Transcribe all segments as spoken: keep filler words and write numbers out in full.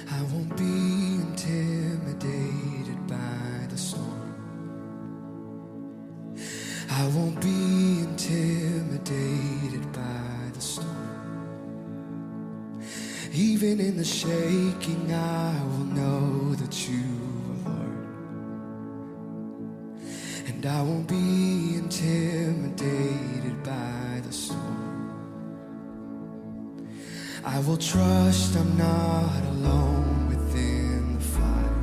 I won't be intimidated by the storm. I won't be intimidated by the storm. Even in the shaking, I will know that you are Lord. And I won't be intimidated by the storm. I will trust I'm not alone within the fire.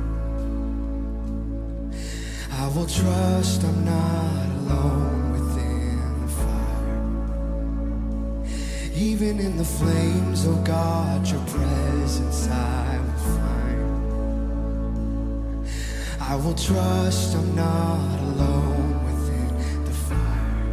I will trust I'm not alone within the fire. Even in the flames, oh God, your presence I will find. I will trust I'm not alone within the fire.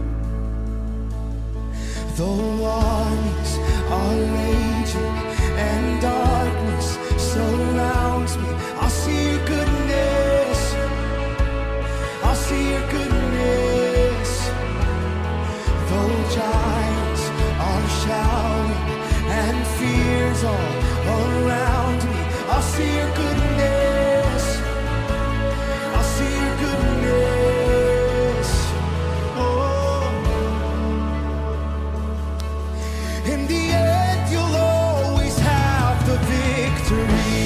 Though armies are raging and darkness surrounds me, I'll see your goodness. I'll see your goodness. Though giants are shouting and fears all around me, I'll see your goodness. I'll see your goodness. Oh, in the end you'll always have the victory.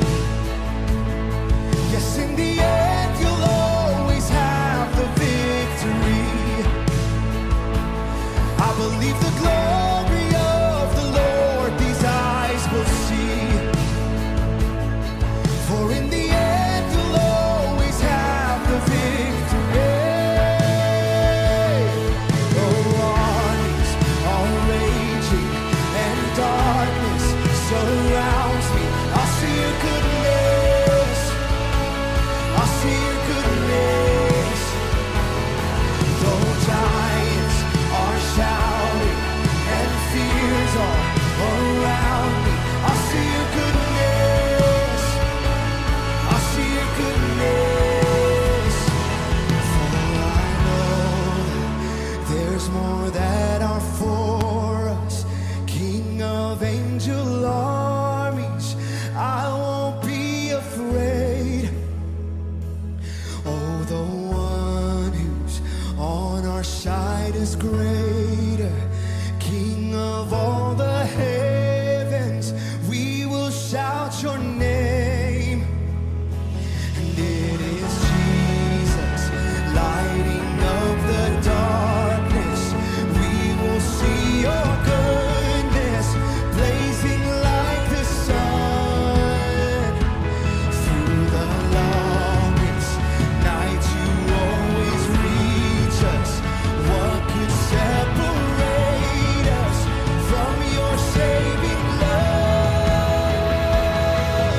Yes, in the end you'll always have the victory. I believe the glory of the Lord these eyes will see. For in the end you'll always have the victory. Though armies are raging and darkness surrounds me, I'll see your goodness. I'll see your goodness. Though giants are shouting and fears are around me, I'll see your goodness. I'll see your goodness. For I know there's more that are for us. King of angel armies, I won't be afraid. Oh, the one who's on our side is greater. King of all the heavens, we will shout your name. And it is Jesus, lighting up the darkness. We will see your goodness, blazing like the sun. Through the longest night, you always reach us. What could separate us from your saving love?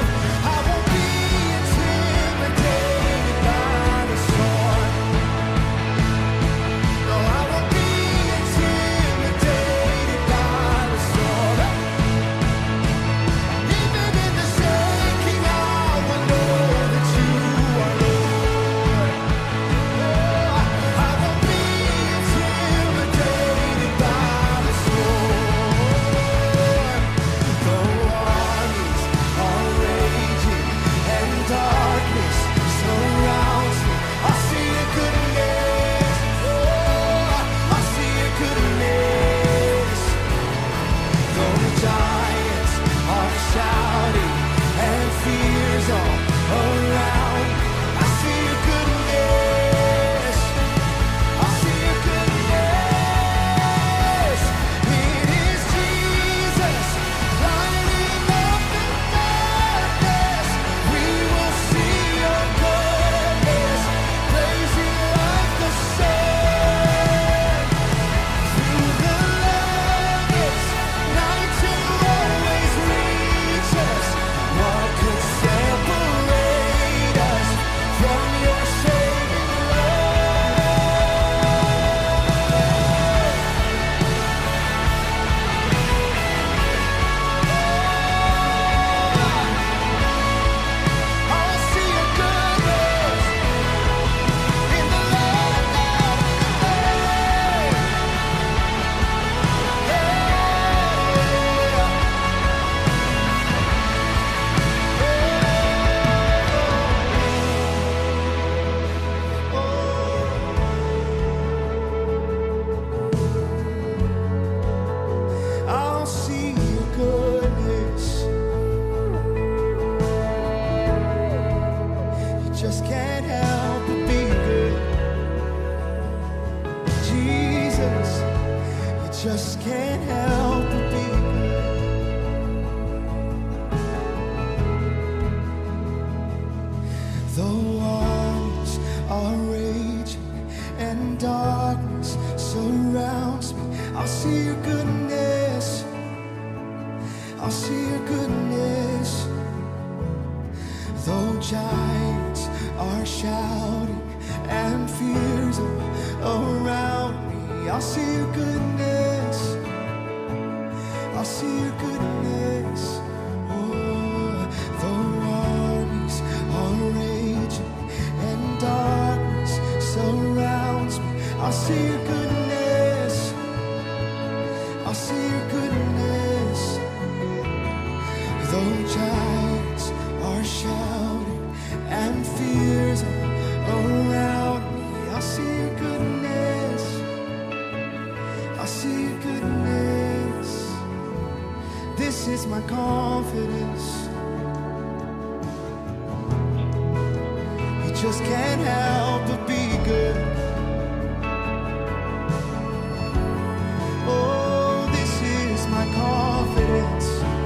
giants are shouting and fears are around me, I'll see your goodness. I'll see your goodness. Oh, though armies are raging and darkness surrounds me, I'll see your goodness. I'll see your goodness. Though giants are shouting and fears are around me, I'll see your goodness. I'll see your goodness. This is my confidence. You just can't help but be good. Oh, this is my confidence.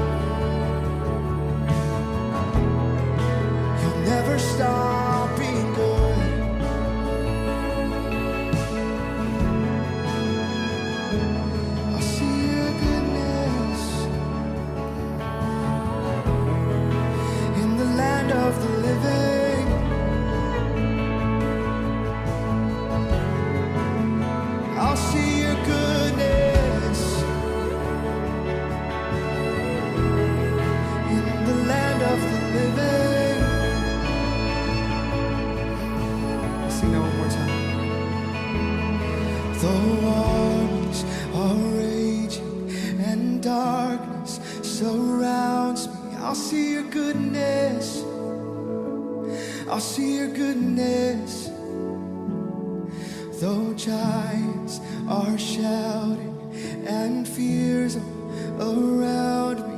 You'll never stop being good. I'll see your goodness in the land of the living. I'll see your goodness in the land of the living. Sing that one more time. Though armies are raging and darkness surrounds me, I'll see your goodness. I'll see your goodness. Though giants are shouting and fears are around me,